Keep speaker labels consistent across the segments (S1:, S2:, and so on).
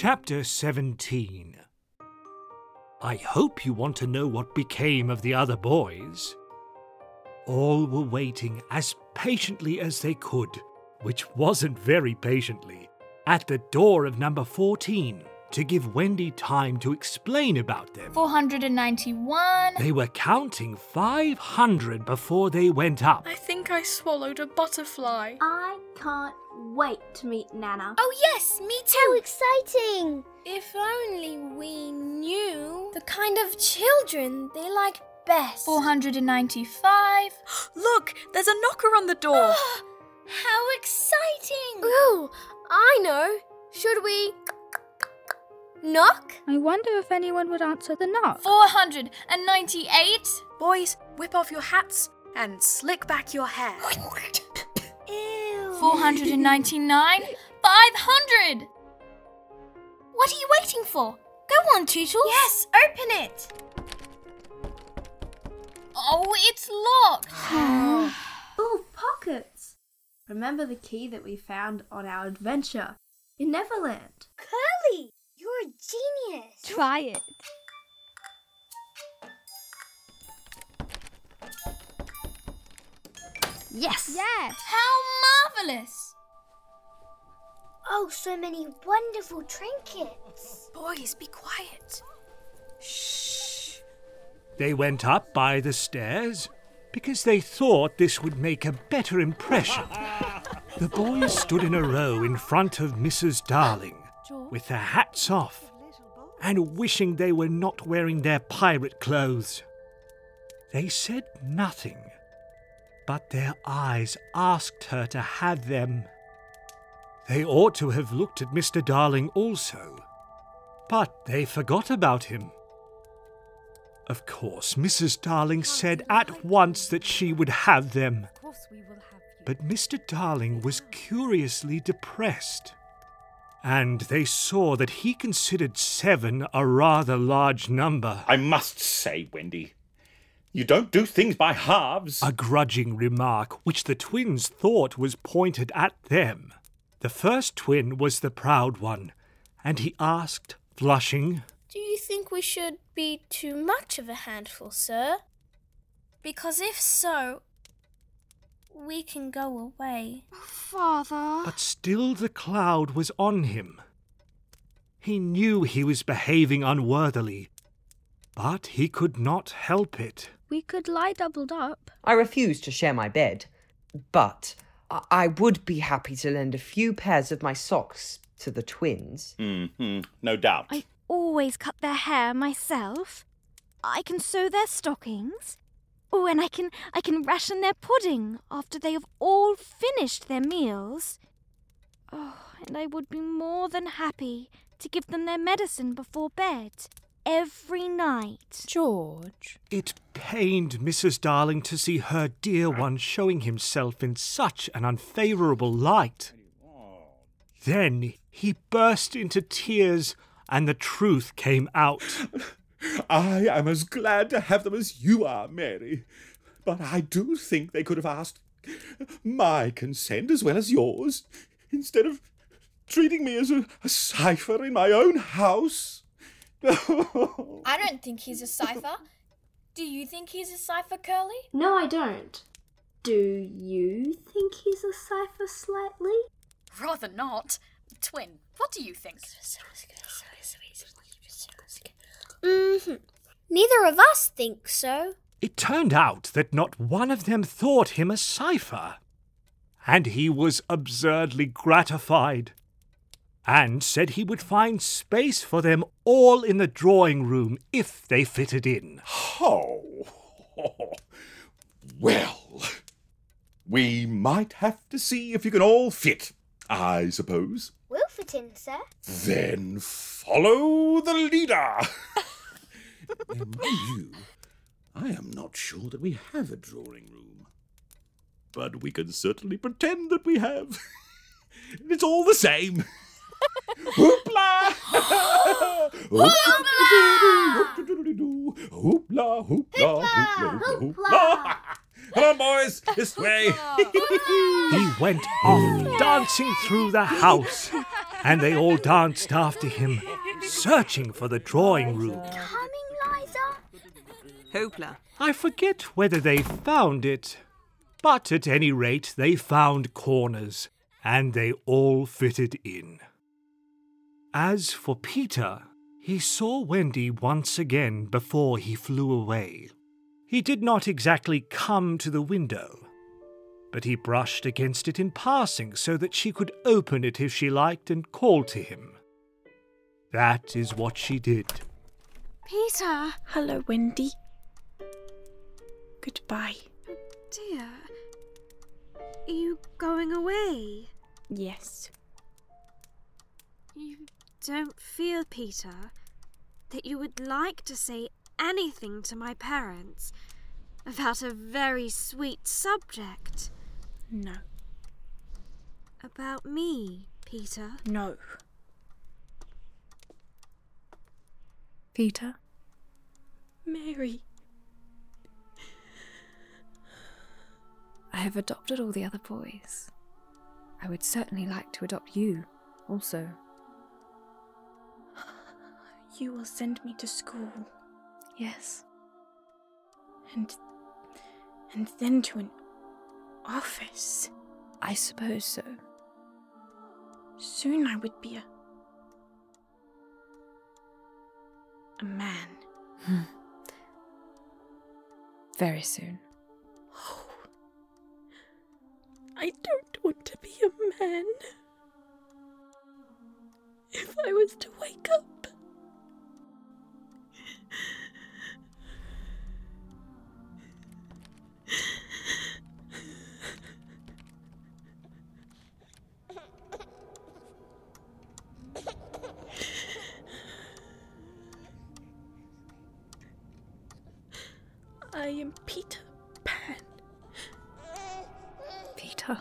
S1: Chapter 17. I hope you want to know what became of the other boys. All were waiting as patiently as they could, which wasn't very patiently, at the door of number 14 to give Wendy time to explain about them.
S2: 491.
S1: They were counting 500 before they went up.
S3: I think I swallowed a butterfly.
S4: I can't wait to meet Nana.
S2: Oh yes, me too.
S5: How exciting!
S6: If only we knew the kind of children they like best.
S2: 495.
S3: Look, there's a knocker on the door.
S6: How exciting!
S5: Ooh, I know. Should we knock?
S7: I wonder if anyone would answer the knock.
S2: 498.
S3: Boys, whip off your hats and slick back your hair.
S6: Ew.
S2: 499. 500.
S6: What are you waiting for? Go on, Tootles.
S2: Yes, open it. Oh, it's locked.
S4: Ooh, pockets! Remember the key that we found on our adventure in Neverland?
S6: Curly, you're a genius.
S7: Try it.
S4: Yes!
S7: Yes.
S2: How marvellous.
S6: Oh, so many wonderful trinkets.
S3: Boys, be quiet.
S1: Shh. They went up by the stairs because they thought this would make a better impression. The boys stood in a row in front of Mrs. Darling with their hats off and wishing they were not wearing their pirate clothes. They said nothing, but their eyes asked her to have them. They ought to have looked at Mr. Darling also, but they forgot about him. Of course, Mrs. Darling said at once that she would have them. But Mr. Darling was curiously depressed, and they saw that he considered 7 a rather large number.
S8: I must say, Wendy, you don't do things by halves.
S1: A grudging remark which the twins thought was pointed at them. The first twin was the proud one, and he asked, flushing,
S6: Do you think we should be too much of a handful, sir? Because if so, we can go away.
S7: Father.
S1: But still the cloud was on him. He knew he was behaving unworthily, but he could not help it.
S7: We could lie doubled up.
S9: I refuse to share my bed, but I would be happy to lend a few pairs of my socks to the twins.
S8: No doubt.
S7: I always cut their hair myself. I can sew their stockings. Oh, and I can ration their pudding after they have all finished their meals. Oh, and I would be more than happy to give them their medicine before bed every night.
S3: George.
S1: It pained Mrs. Darling to see her dear one showing himself in such an unfavourable light. Then he burst into tears, and the truth came out.
S8: I am as glad to have them as you are, Mary. But I do think they could have asked my consent as well as yours, instead of treating me as a cipher in my own house.
S2: I don't think he's a cipher. Do you think he's a cipher, Curly?
S4: No, I don't. Do you think he's a cipher slightly?
S3: Rather not. Twin, what do you think?
S6: Neither of us think so.
S1: It turned out that not one of them thought him a cipher, and he was absurdly gratified, and said he would find space for them all in the drawing room if they fitted in.
S8: Oh, well, we might have to see if you can all fit, I suppose.
S6: We'll fit in, sir.
S8: Then follow the leader. Mind you, I am not sure that we have a drawing room, but we can certainly pretend that we have. It's all the same. Hoopla! Hoopla! Hoopla! Hoopla! Come on, boys, this way.
S1: He went off, dancing through the house, and they all danced after him, searching for the drawing room.
S5: Coming, Liza?
S10: Hoopla.
S1: I forget whether they found it, but at any rate they found corners, and they all fitted in. As for Peter, he saw Wendy once again before he flew away. He did not exactly come to the window, but he brushed against it in passing so that she could open it if she liked and call to him. That is what she did.
S3: Peter!
S10: Hello, Wendy. Goodbye.
S3: Dear, are you going away?
S10: Yes.
S3: You don't feel, Peter, that you would like to say anything to my parents about a very sweet subject?
S10: No.
S3: About me, Peter?
S10: No.
S3: Peter?
S10: Mary.
S11: I have adopted all the other boys. I would certainly like to adopt you, also.
S10: You will send me to school.
S11: Yes.
S10: And then to an office.
S11: I suppose so.
S10: Soon I would be a man.
S11: Very soon.
S10: Oh, I don't want to be a man. If I was to wake up. I am Peter Pan.
S11: Peter?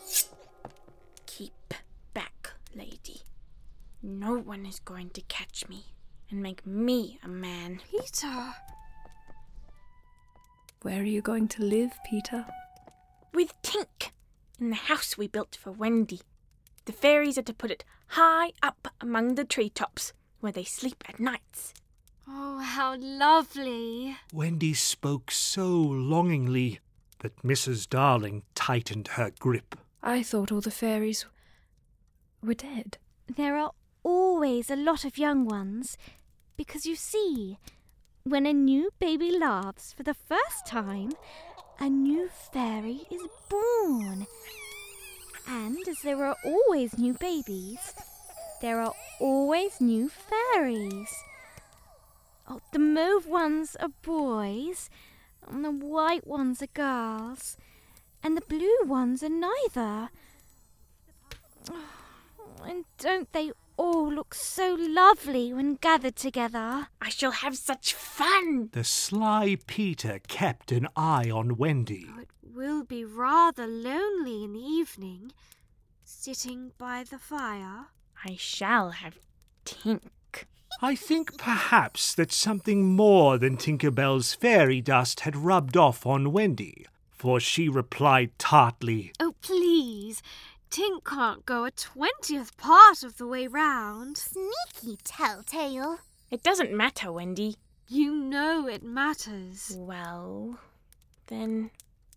S10: Keep back, lady. No one is going to catch me and make me a man.
S3: Peter!
S11: Where are you going to live, Peter?
S10: With Tink, in the house we built for Wendy. The fairies are to put it high up among the treetops, where they sleep at nights.
S3: Oh, how lovely!
S1: Wendy spoke so longingly that Mrs. Darling tightened her grip.
S11: I thought all the fairies were dead.
S7: There are always a lot of young ones, because you see, when a new baby laughs for the first time, a new fairy is born. And as there are always new babies, there are always new fairies. Oh, the mauve ones are boys, and the white ones are girls, and the blue ones are neither. Oh, and don't they all look so lovely when gathered together?
S10: I shall have such fun!
S1: The sly Peter kept an eye on Wendy.
S3: Oh, it will be rather lonely in the evening, sitting by the fire.
S10: I shall have Tink.
S1: I think perhaps that something more than Tinker Bell's fairy dust had rubbed off on Wendy, for she replied tartly,
S3: Oh, please, Tink can't go a 20th part of the way round.
S5: Sneaky telltale.
S10: It doesn't matter, Wendy.
S3: You know it matters.
S10: Well, then...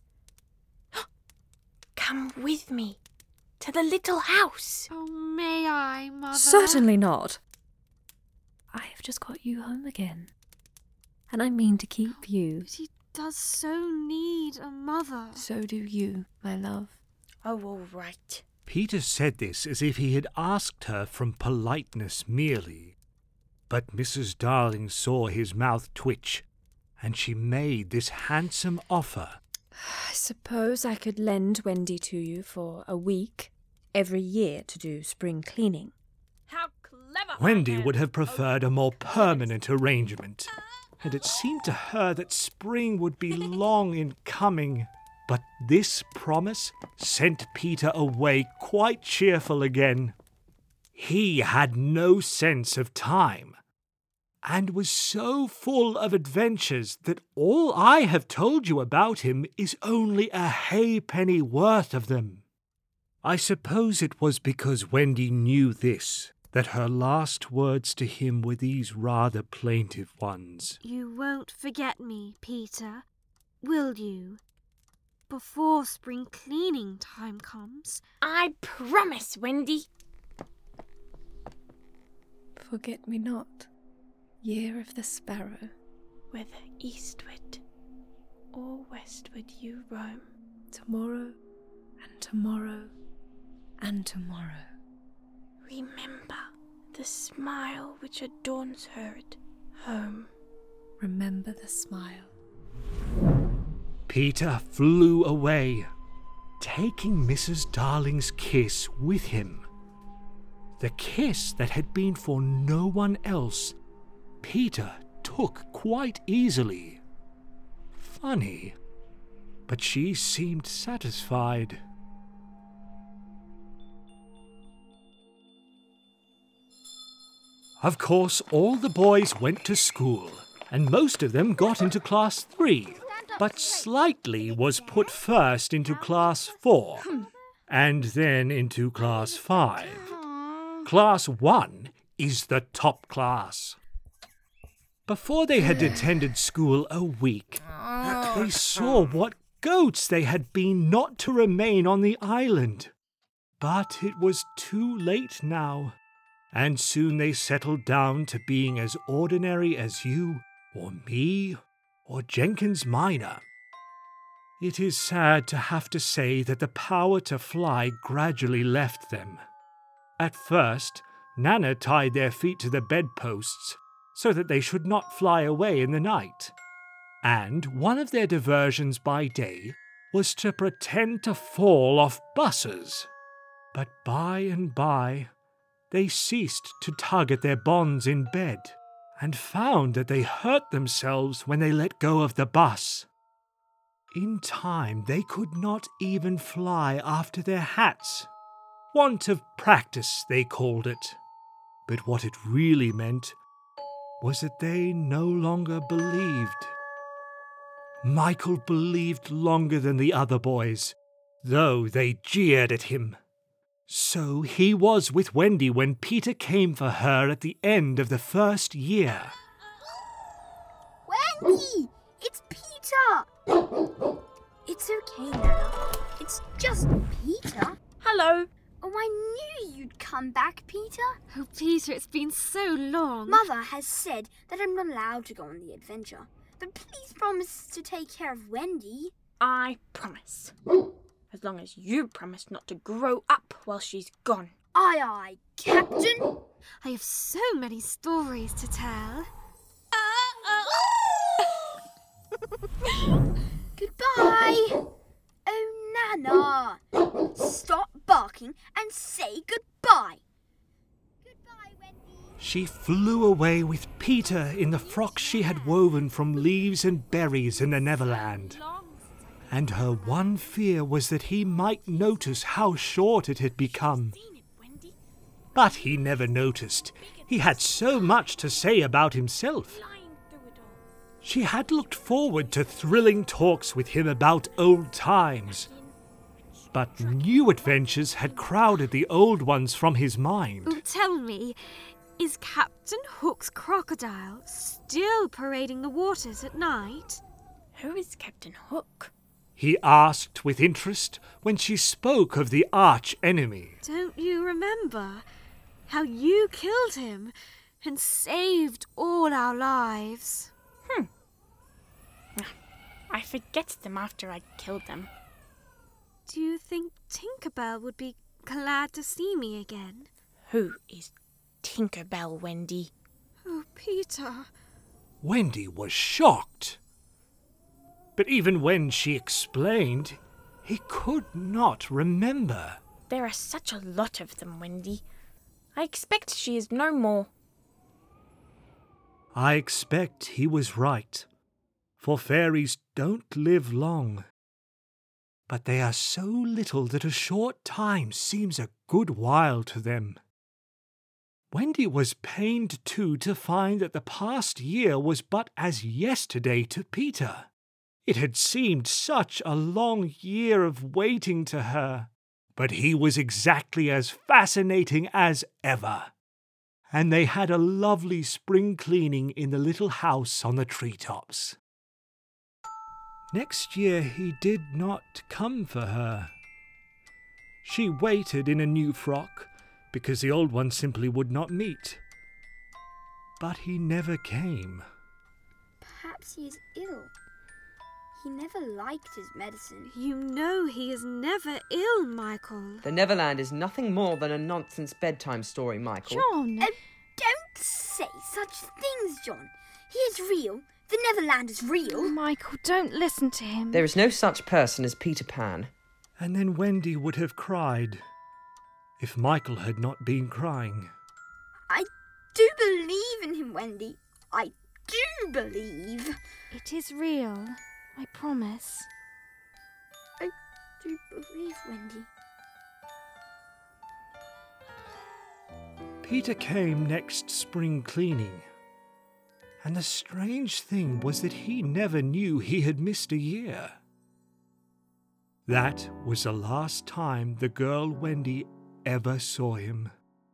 S10: Come with me to the little house.
S3: Oh, may I, Mother?
S11: Certainly not. I have just got you home again, and I mean to keep you.
S3: But he does so need a mother.
S11: So do you, my love.
S10: Oh, all right.
S1: Peter said this as if he had asked her from politeness merely. But Mrs. Darling saw his mouth twitch, and she made this handsome offer.
S11: I suppose I could lend Wendy to you for a week every year to do spring cleaning.
S10: How clever!
S1: Wendy would have preferred a more permanent arrangement, and it seemed to her that spring would be long in coming. But this promise sent Peter away quite cheerful again. He had no sense of time, and was so full of adventures that all I have told you about him is only a halfpenny worth of them. I suppose it was because Wendy knew this, that her last words to him were these rather plaintive ones.
S3: You won't forget me, Peter, will you? Before spring cleaning time comes.
S10: I promise, Wendy.
S11: Forget me not, year of the sparrow.
S10: Whether eastward or westward you roam,
S11: Tomorrow and tomorrow and tomorrow.
S10: remember the smile which adorns her at home.
S11: Remember the smile.
S1: Peter flew away, taking Mrs. Darling's kiss with him. The kiss that had been for no one else, Peter took quite easily. Funny, but she seemed satisfied. Of course, all the boys went to school, and most of them got into Class 3, but Slightly was put first into Class 4, and then into Class 5. Class 1 is the top class. Before they had attended school a week, they saw what goats they had been not to remain on the island. But it was too late now, and soon they settled down to being as ordinary as you, or me, or Jenkins Minor. It is sad to have to say that the power to fly gradually left them. At first, Nana tied their feet to the bedposts so that they should not fly away in the night. And one of their diversions by day was to pretend to fall off buses. But by and by, they ceased to tug at their bonds in bed and found that they hurt themselves when they let go of the bus. In time, they could not even fly after their hats. Want of practice, they called it. But what it really meant was that they no longer believed. Michael believed longer than the other boys, though they jeered at him. So he was with Wendy when Peter came for her at the end of the first year.
S5: Wendy! It's Peter! It's okay, Nana. It's just Peter.
S10: Hello.
S5: Oh, I knew you'd come back, Peter.
S3: Oh, Peter, it's been so long.
S5: Mother has said that I'm not allowed to go on the adventure. But please promise to take care of Wendy.
S10: I promise. As long as you promise not to grow up while she's gone.
S5: Aye, aye, Captain.
S3: I have so many stories to tell.
S5: Goodbye. Oh, Nana. Stop barking and say goodbye. Goodbye, Wendy.
S1: She flew away with Peter in the frock she had woven from leaves and berries in the Neverland. And her one fear was that he might notice how short it had become. But he never noticed. He had so much to say about himself. She had looked forward to thrilling talks with him about old times. But new adventures had crowded the old ones from his mind.
S3: Oh, tell me, is Captain Hook's crocodile still parading the waters at night?
S10: Who is Captain Hook?
S1: He asked with interest when she spoke of the arch-enemy.
S3: Don't you remember how you killed him and saved all our lives?
S10: I forget them after I killed them.
S3: Do you think Tinkerbell would be glad to see me again?
S10: Who is Tinkerbell, Wendy?
S3: Oh, Peter.
S1: Wendy was shocked. But even when she explained, he could not remember.
S10: There are such a lot of them, Wendy. I expect she is no more.
S1: I expect he was right, for fairies don't live long. But they are so little that a short time seems a good while to them. Wendy was pained too to find that the past year was but as yesterday to Peter. It had seemed such a long year of waiting to her. but he was exactly as fascinating as ever. And they had a lovely spring cleaning in the little house on the treetops. Next year he did not come for her. She waited in a new frock because the old one simply would not meet. But he never came.
S5: Perhaps he is ill. He never liked his medicine.
S3: You know he is never ill, Michael.
S9: The Neverland is nothing more than a nonsense bedtime story, Michael.
S7: John!
S5: Don't say such things, John. He is real. The Neverland is real.
S7: Michael, don't listen to him.
S9: There is no such person as Peter Pan.
S1: And then Wendy would have cried if Michael had not been crying.
S5: I do believe in him, Wendy. I do believe.
S7: It is real, I promise.
S5: I do believe, Wendy.
S1: Peter came next spring cleaning, and the strange thing was that he never knew he had missed a year. That was the last time the girl Wendy ever saw him.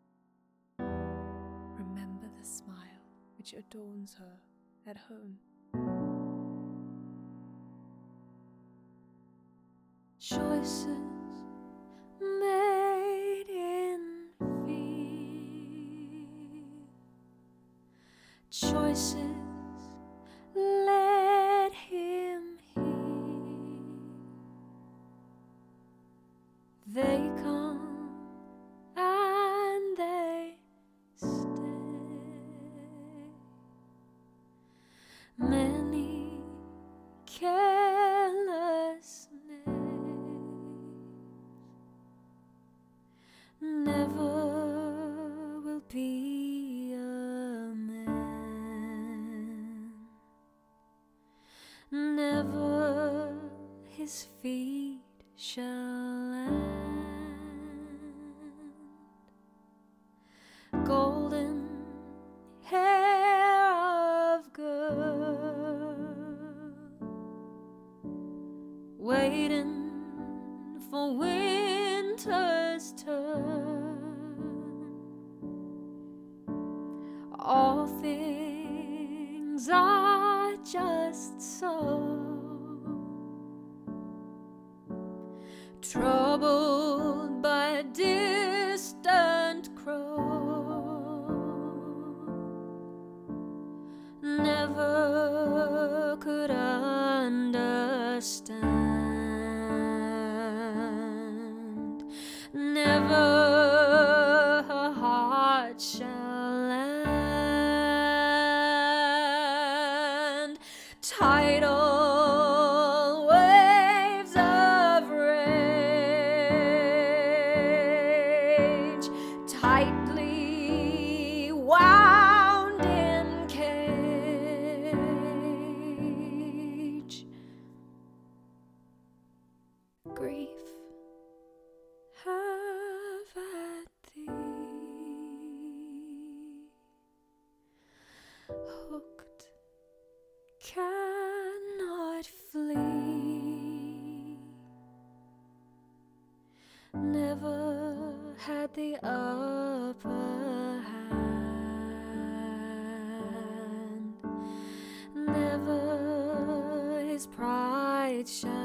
S11: Remember the smile which adorns her at home. Choices made in fear. Choices led him here. They come and they stay. Many careless never will be a man. Never his feet shall land. Golden hair of girl, waiting for winter's turn. All things are just so. Troubled by distant crow, never could understand. Never her heart shall land. Tidal waves of rage, tightly wound in cage. Grief have at thee, hooked cannot flee. Never had the upper hand. Never his pride shall